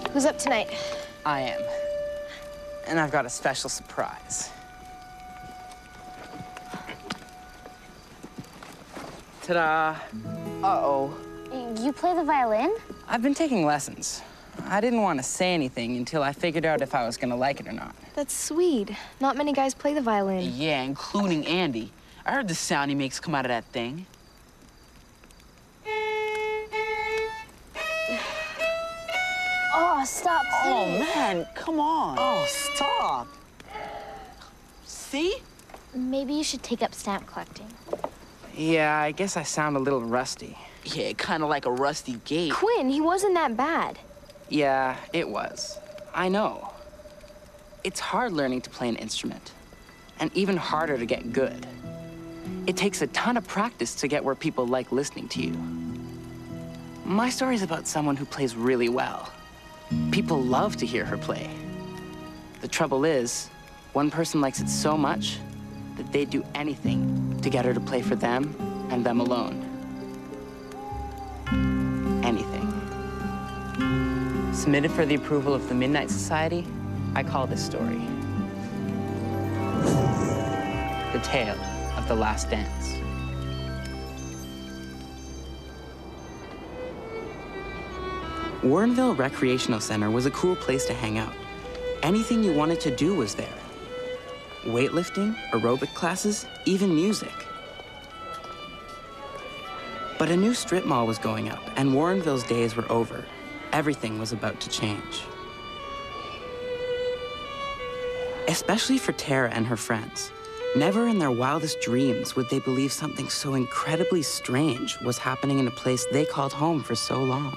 Who's up tonight? I am. And I've got a special surprise. Ta-da. Uh-oh. You play the violin? I've been taking lessons. I didn't want to say anything until I figured out if I was gonna like it or not. That's sweet. Not many guys play the violin. Yeah, including Andy. I heard the sound he makes come out of that thing. Oh, stop Oh, singing. man, come on. Oh, stop. See? Maybe you should take up stamp collecting. Yeah, I guess I sound a little rusty. Yeah, kind of like a rusty gate. Quinn, he wasn't that bad. Yeah, it was. I know. It's hard learning to play an instrument, and even harder to get good. It takes a ton of practice to get where people like listening to you. My story's about someone who plays really well. People love to hear her play. The trouble is, one person likes it so much that they'd do anything to get her to play for them and them alone. Anything. Submitted for the approval of the Midnight Society, I call this story The Tale of the Last Dance. Warrenville Recreational Center was a cool place to hang out. Anything you wanted to do was there. Weightlifting, aerobic classes, even music. But a new strip mall was going up, and Warrenville's days were over. Everything was about to change. Especially for Tara and her friends. Never in their wildest dreams would they believe something so incredibly strange was happening in a place they called home for so long.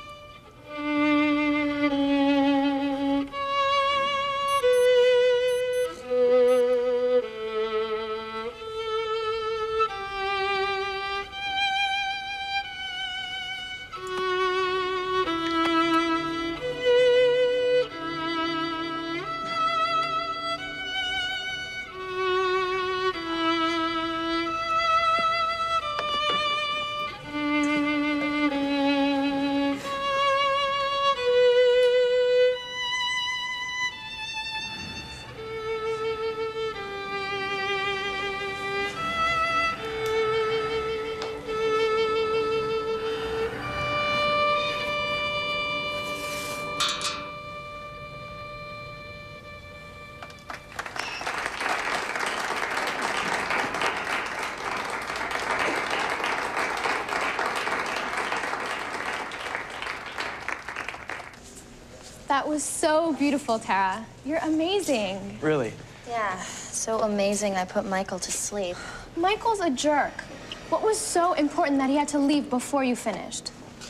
That was so beautiful, Tara. You're amazing. Really? Yeah, so amazing I put Michael to sleep. Michael's a jerk. What was so important that he had to leave before you finished?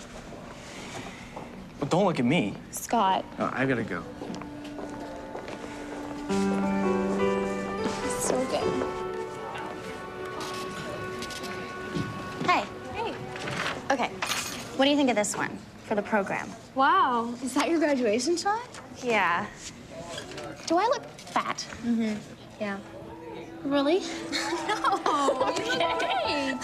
But don't look at me. Scott. Oh, I gotta go. So good. Hey. Hey. Okay, what do you think of this one for the program? Wow, is that your graduation shot? Yeah. Do I look fat? Mm-hmm. Yeah. Really? No, you look great.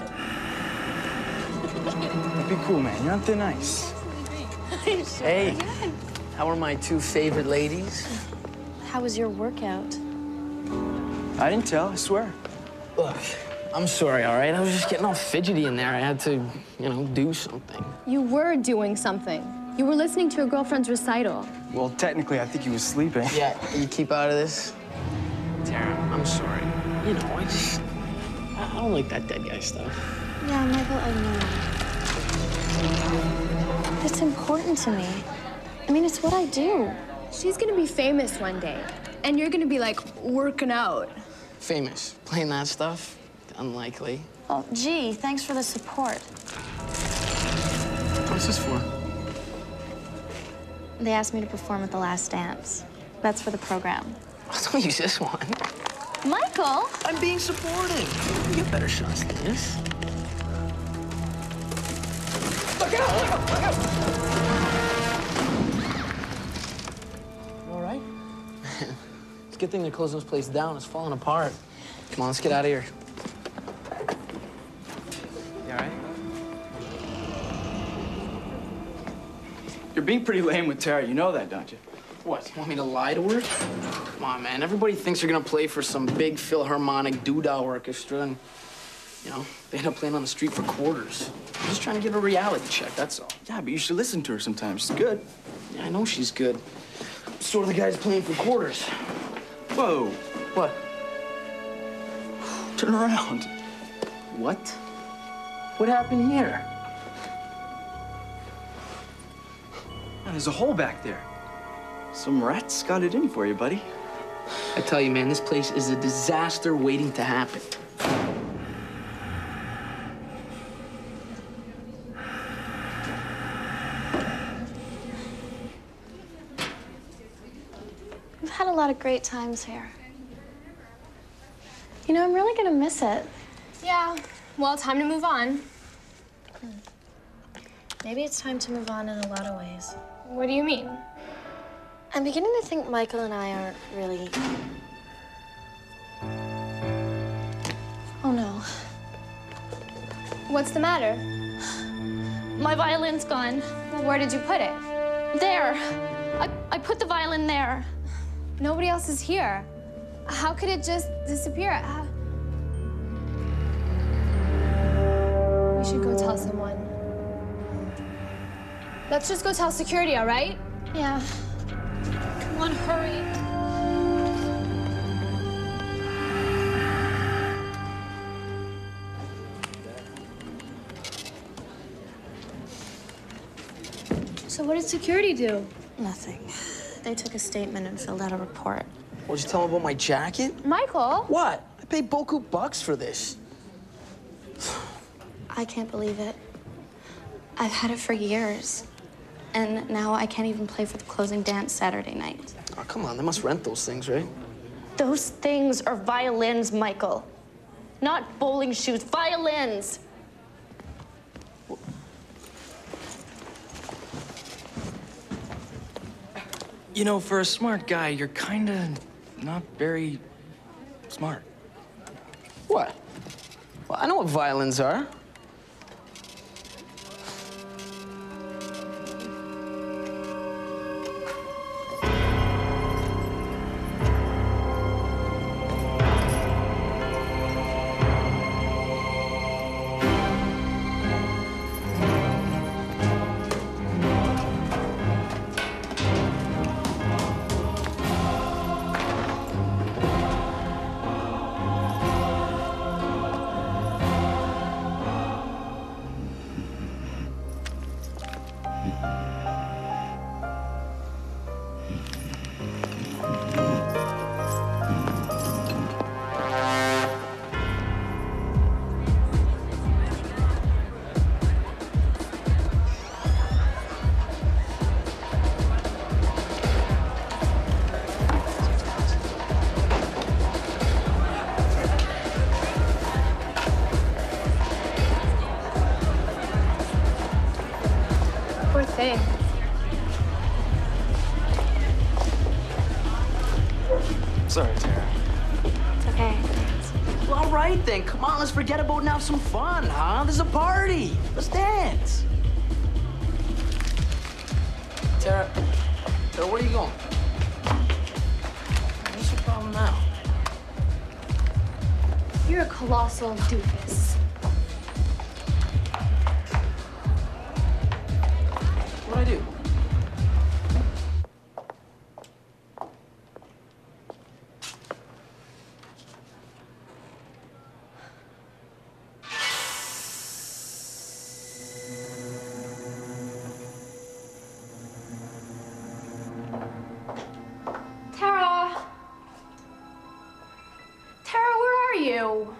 Be cool, man. You're not that nice. Hey, how are my two favorite ladies? How was your workout? I didn't tell, I swear. Look, I'm sorry, all right? I was just getting all fidgety in there. I had to, do something. You were doing something. You were listening to a girlfriend's recital. Well, technically, I think he was sleeping. Yeah, you keep out of this. Tara, I'm sorry. I don't like that dead guy stuff. Yeah, Michael, I know. It's important to me. I mean, it's what I do. She's gonna be famous one day, and you're gonna be, like, working out. Famous. Playing that stuff? Unlikely. Oh, gee, thanks for the support. What's this for? They asked me to perform at The Last Dance. That's for the program. Don't use this one. Michael! I'm being supportive. You get better shots than this. Look out! Look out! Look out! You all right? It's a good thing they're closing this place down. It's falling apart. Come on, let's get out of here. You all right? Your being pretty lame with Tara. You know that, don't you? What, you want me to lie to her? Come on, man. Everybody thinks you're gonna play for some big Philharmonic doodah orchestra, and, you know, they end up playing on the street for quarters. I'm just trying to give her a reality check, that's all. Yeah, but you should listen to her sometimes. She's good. Yeah, I know she's good. So are the guys playing for quarters. Whoa. What? Turn around. What? What happened here? Man, there's a hole back there. Some rats got it in for you, buddy. I tell you, man, this place is a disaster waiting to happen. We've had a lot of great times here. You know, I'm really gonna miss it. Yeah, well, time to move on. Maybe it's time to move on in a lot of ways. What do you mean? I'm beginning to think Michael and I aren't really... Oh, no. What's the matter? My violin's gone. Well, where did you put it? There. I put the violin there. Nobody else is here. How could it just disappear? We should go tell someone. Let's just go tell security, all right? Yeah. Come on, hurry. So what did security do? Nothing. They took a statement and filled out a report. What'd you tell them about my jacket? Michael? What? I paid beaucoup bucks for this. I can't believe it. I've had it for years. And now I can't even play for the closing dance Saturday night. Oh, come on, they must rent those things, right? Those things are violins, Michael. Not bowling shoes, violins. You know, for a smart guy, you're kinda not very smart. What? Well, I know what violins are. Poor thing. Sorry, Tara. It's okay. Well, all right then. Come on, let's forget about it and have some fun, huh? There's a party. Let's dance. Tara, where are you going? What's your problem now? You're a colossal doofus. What'd I do? Tara! Tara, where are you?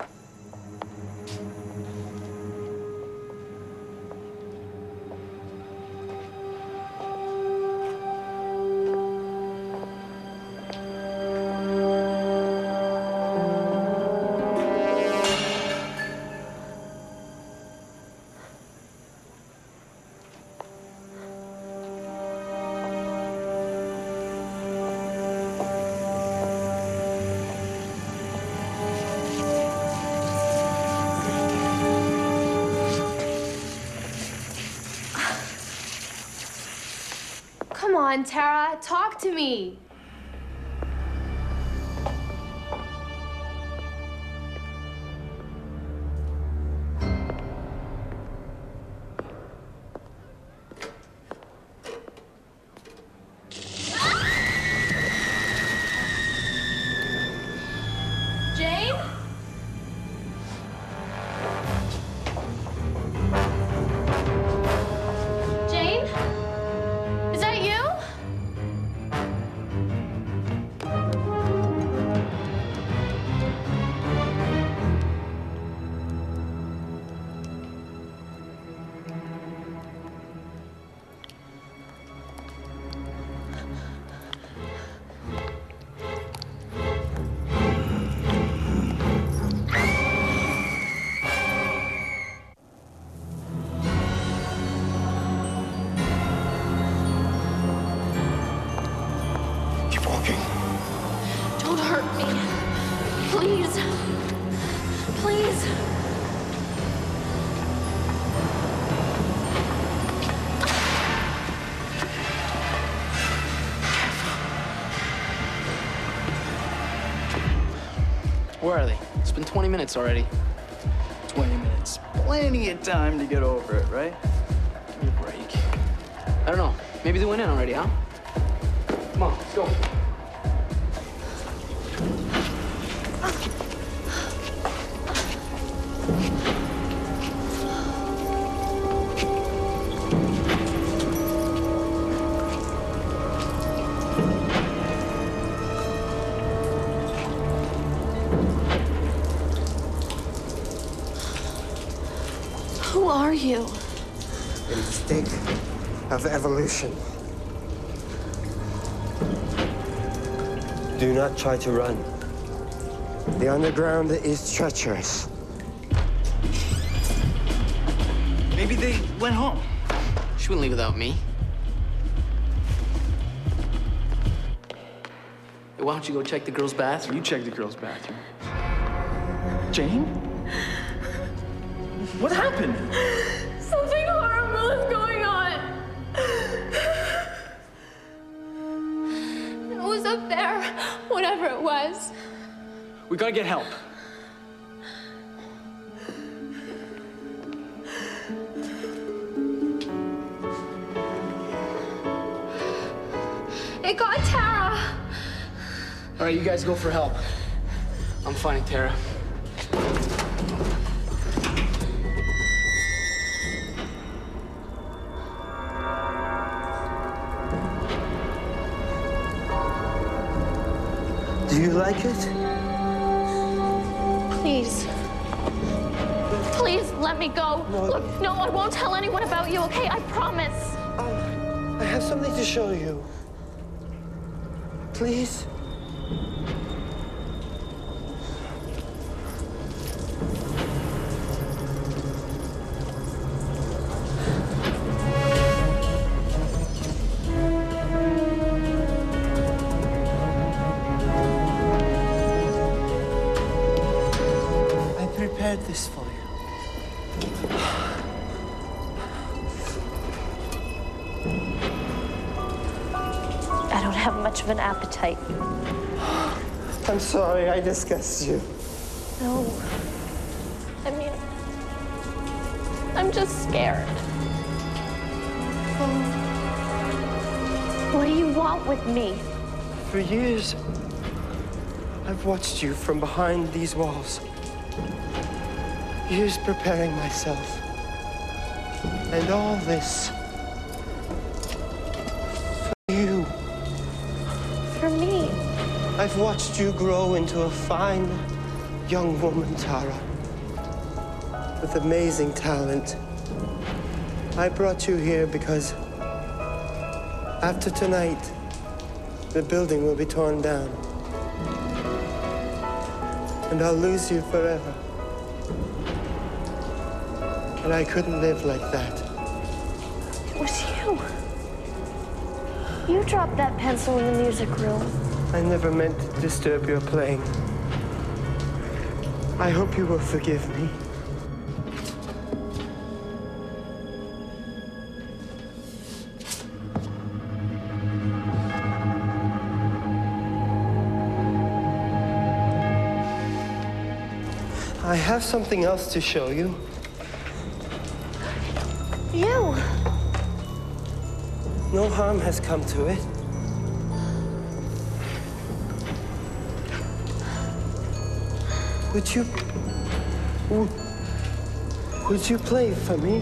Come on, Tara, talk to me. Jane? Jane? Is that you? Keep walking. Don't hurt me. Please. Please. Where are they? It's been 20 minutes already. 20 minutes. Plenty of time to get over it, right? Give me a break. I don't know. Maybe they went in already, huh? Come on, let's go. Who are you? Instinct of evolution. Do not try to run. The underground is treacherous. Maybe they went home. She wouldn't leave without me. Hey, why don't you go check the girls' bathroom? You check the girls' bathroom. Jane? What happened? Something horrible is going on. It was up there, whatever it was. We gotta get help. It got Tara. All right, you guys go for help. I'm finding Tara. Do you like it? Please. Please let me go. No. Look, no, I won't tell anyone about you, okay? I promise. I have something to show you. Please? I prepared this for you. I don't have much of an appetite. I'm sorry I disgust you. No. I mean, I'm just scared. What do you want with me? For years, I've watched you from behind these walls. Years preparing myself. And all this for you. For me? I've watched you grow into a fine young woman, Tara, with amazing talent. I brought you here because after tonight, the building will be torn down. And I'll lose you forever. And I couldn't live like that. It was you. You dropped that pencil in the music room. I never meant to disturb your playing. I hope you will forgive me. I have something else to show you. You! No harm has come to it. Would you play for me?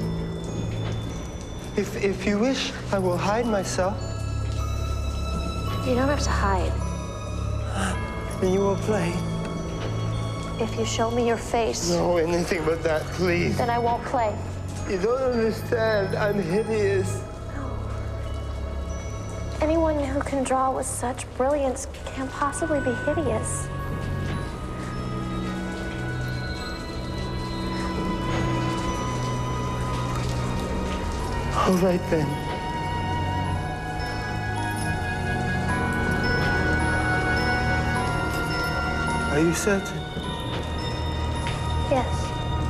If you wish, I will hide myself. You don't have to hide. And you will play. If you show me your face, No, anything but that, please. then I won't play. You don't understand. I'm hideous. Anyone who can draw with such brilliance can't possibly be hideous. All right, then. Are you certain? Yes.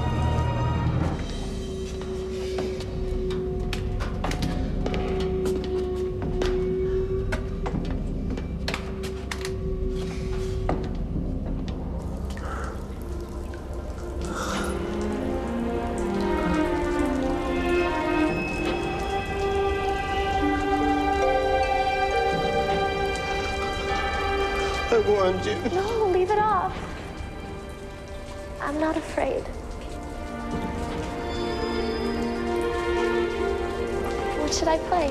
I warned you. No, leave it off. I'm not afraid. What should I play?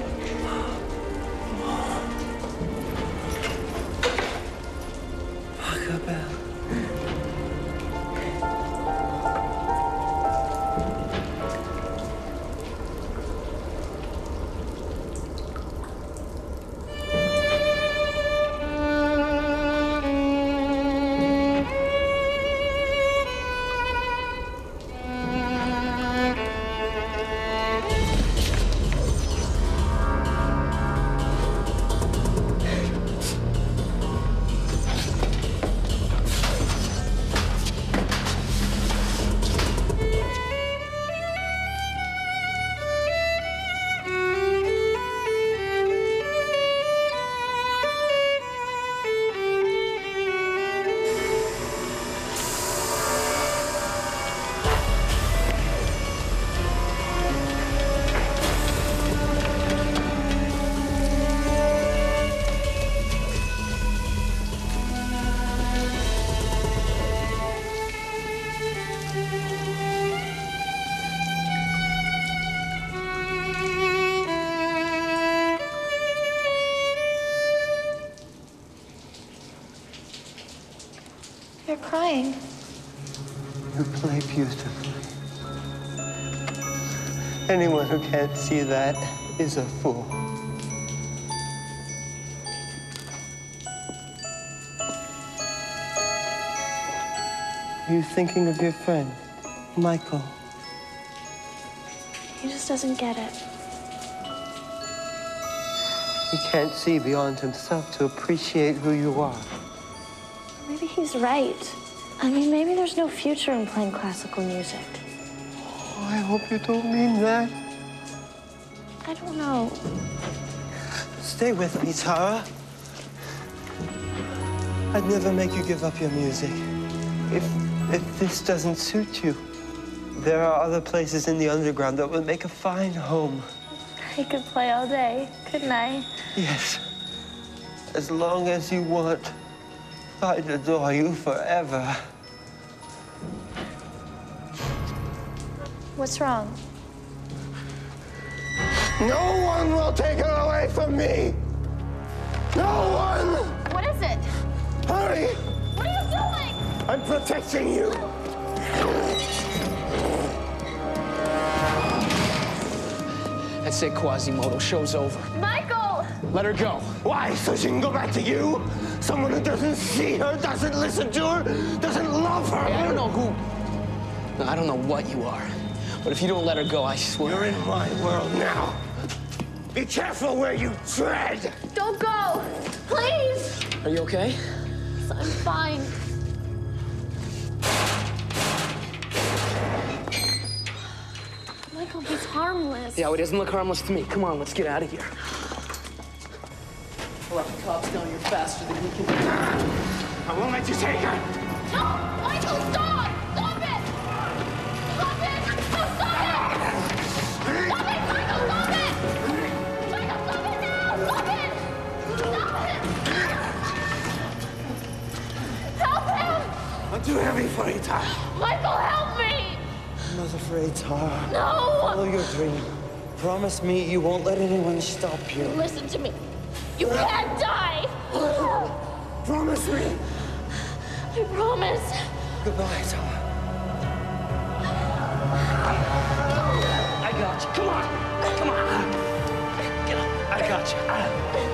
Acapella. You're crying. You play beautifully. Anyone who can't see that is a fool. Are you thinking of your friend, Michael? He just doesn't get it. He can't see beyond himself to appreciate who you are. Maybe he's right. I mean, maybe there's no future in playing classical music. Oh, I hope you don't mean that. I don't know. Stay with me, Tara. I'd never make you give up your music. If this doesn't suit you, there are other places in the underground that would make a fine home. I could play all day, couldn't I? Yes. As long as you want, I'd adore you forever. What's wrong? No one will take her away from me! No one! What is it? Hurry! What are you doing? I'm protecting you! That's it, Quasimodo. Show's over. Michael! Let her go. Why? So she can go back to you? Someone who doesn't see her, doesn't listen to her, doesn't love her? Hey, I don't know who. No, I don't know what you are. But if you don't let her go, I swear. You're in my world now. Be careful where you tread! Don't go! Please! Are you okay? I'm fine. Michael, he's harmless. Yeah, well, it doesn't look harmless to me. Come on, let's get out of here. Well, the cops down here faster than we can. I won't let you take her! No! Michael, stop! Stop it! too heavy for you, Tara. Michael, help me! I'm not afraid, Tara. No! Follow your dream. Promise me you won't let anyone stop you. Listen to me. You can't die! Promise me. I promise. Goodbye, Tara. I got you. Come on. Come on. Get up. I got you.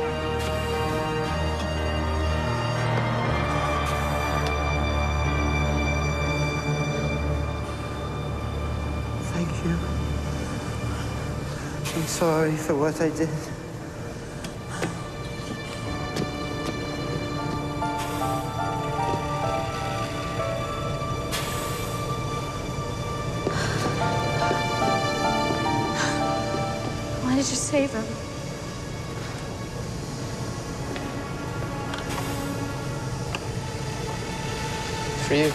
Thank you. I'm sorry for what I did. Why did you save him? For you.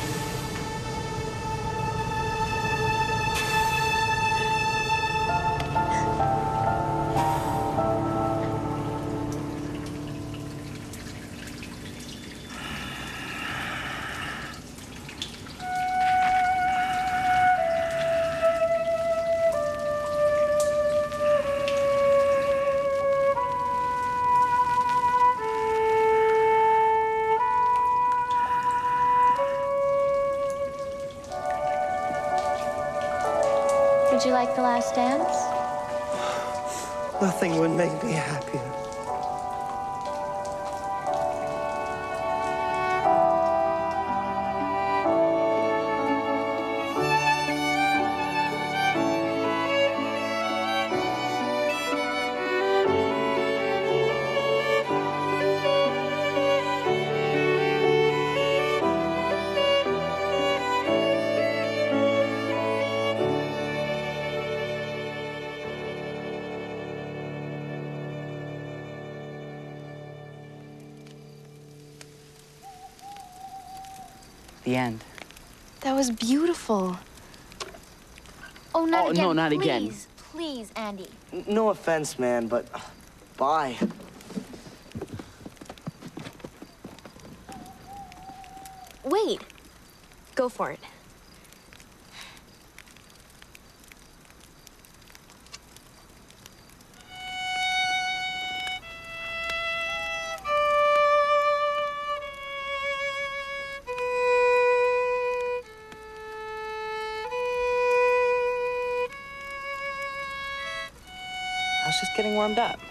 Did you like The Last Dance? Nothing would make me happier. The end. That was beautiful. Oh, not Oh, again. no, not please. again. Please, Andy. No offense, man, but bye. Wait. Go for it. I was just getting warmed up.